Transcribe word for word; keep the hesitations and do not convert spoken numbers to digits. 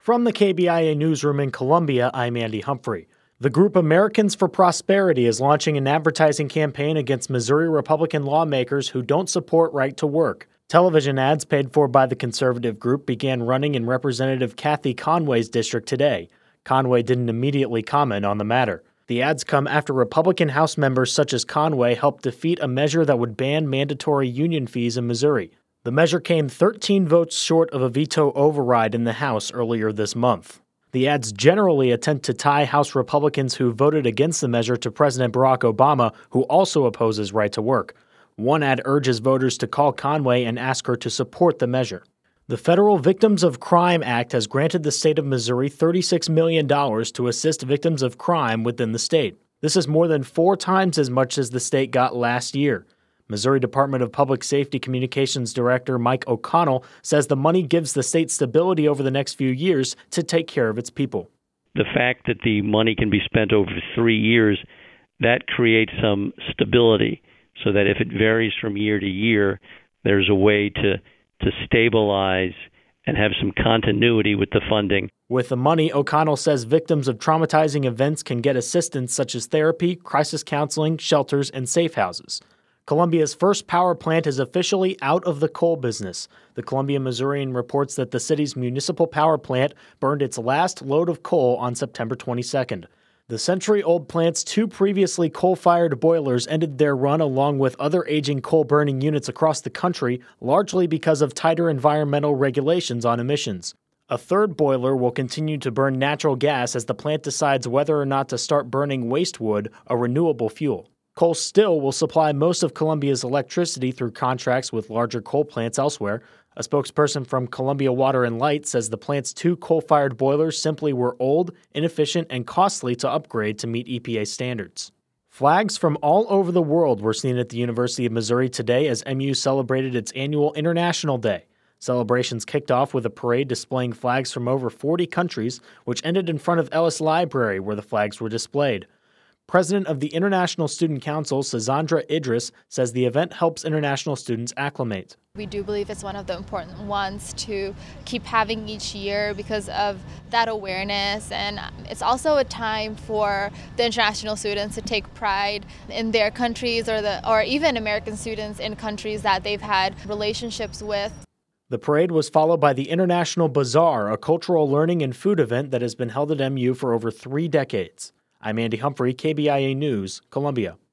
From the K B I A newsroom in Columbia, I'm Andy Humphrey. The group Americans for Prosperity is launching an advertising campaign against Missouri Republican lawmakers who don't support right to work. Television ads paid for by the conservative group began running in Representative Kathy Conway's district today. Conway didn't immediately comment on the matter. The ads come after Republican House members such as Conway helped defeat a measure that would ban mandatory union fees in Missouri. The measure came thirteen votes short of a veto override in the House earlier this month. The ads generally attempt to tie House Republicans who voted against the measure to President Barack Obama, who also opposes right to work. One ad urges voters to call Conway and ask her to support the measure. The Federal Victims of Crime Act has granted the state of Missouri thirty-six million dollars to assist victims of crime within the state. This is more than four times as much as the state got last year. Missouri Department of Public Safety Communications Director Mike O'Connell says the money gives the state stability over the next few years to take care of its people. The fact that the money can be spent over three years, that creates some stability so that if it varies from year to year, there's a way to, to stabilize and have some continuity with the funding. With the money, O'Connell says victims of traumatizing events can get assistance such as therapy, crisis counseling, shelters, and safe houses. Columbia's first power plant is officially out of the coal business. The Columbia Missourian reports that the city's municipal power plant burned its last load of coal on September twenty-second. The century-old plant's two previously coal-fired boilers ended their run along with other aging coal-burning units across the country, largely because of tighter environmental regulations on emissions. A third boiler will continue to burn natural gas as the plant decides whether or not to start burning waste wood, a renewable fuel. Coal still will supply most of Columbia's electricity through contracts with larger coal plants elsewhere. A spokesperson from Columbia Water and Light says the plant's two coal-fired boilers simply were old, inefficient, and costly to upgrade to meet E P A standards. Flags from all over the world were seen at the University of Missouri today as M U celebrated its annual International Day. Celebrations kicked off with a parade displaying flags from over forty countries, which ended in front of Ellis Library, where the flags were displayed. President of the International Student Council, Sazandra Idris, says the event helps international students acclimate. We do believe it's one of the important ones to keep having each year because of that awareness, and it's also a time for the international students to take pride in their countries or the or even American students in countries that they've had relationships with. The parade was followed by the International Bazaar, a cultural learning and food event that has been held at M U for over three decades. I'm Andy Humphrey, K B I A News, Columbia.